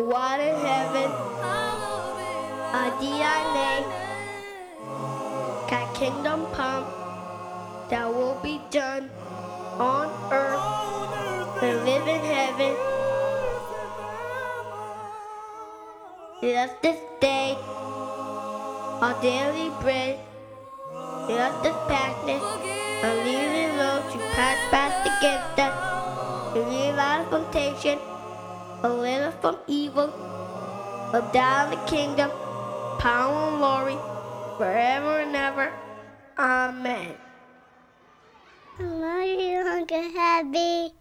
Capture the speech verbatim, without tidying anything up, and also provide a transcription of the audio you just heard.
what in heaven, a D N A, that kingdom come, that will be done on earth and live in heaven. Give us this day our daily bread. Give us this badness and leave it low to pass past against us. And leave out of temptation, and lead us from evil. Of thou the kingdom, power and glory, forever and ever. Amen. I love you, Uncle Happy.